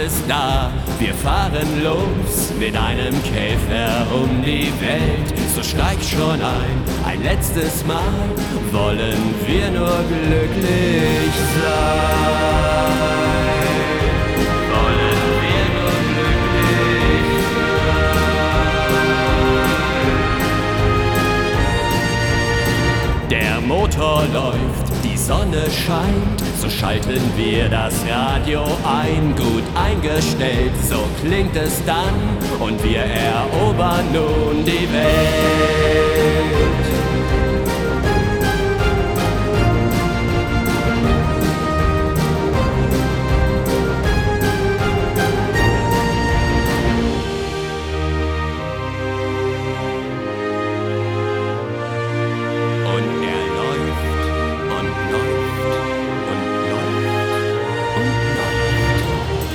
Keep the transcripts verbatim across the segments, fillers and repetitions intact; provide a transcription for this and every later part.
ist da, wir fahren los mit einem Käfer um die Welt. So steig schon ein, ein letztes Mal wollen wir nur glücklich sein. Wollen wir nur glücklich sein. Der Motor läuft, die Sonne scheint, so schalten wir das Radio ein, gut eingestellt, so klingt es dann, und wir erobern nun die Welt. Und er läuft und läuft und läuft und läuft.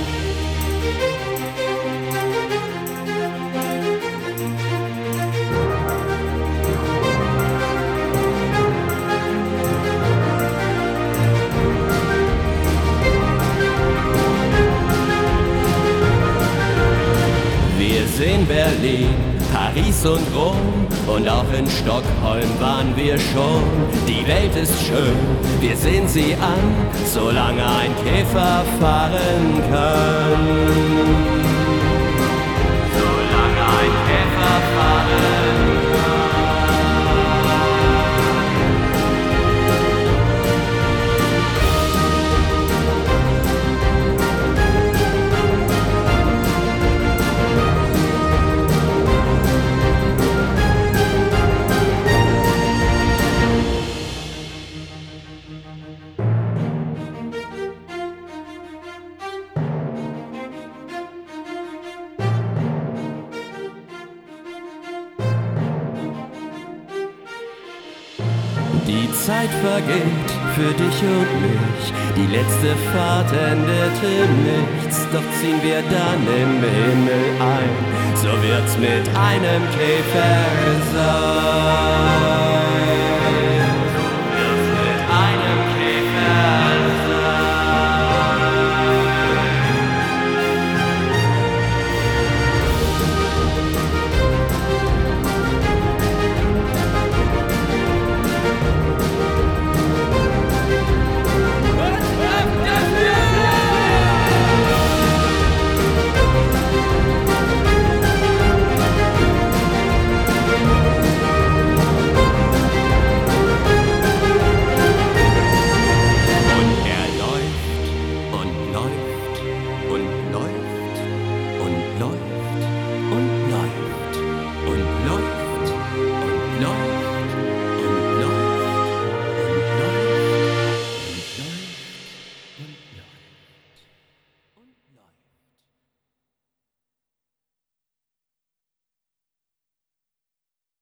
Wir sehen Berlin, Paris und Rom, und auch in Stockholm waren wir schon. Die Welt ist schön, wir sehen sie an, solange ein Käfer fahren kann. Solange ein Käfer fahren kann. Die Zeit vergeht für dich und mich, die letzte Fahrt endet im Nichts, doch ziehen wir dann im Himmel ein, so wird's mit einem Käfer sein.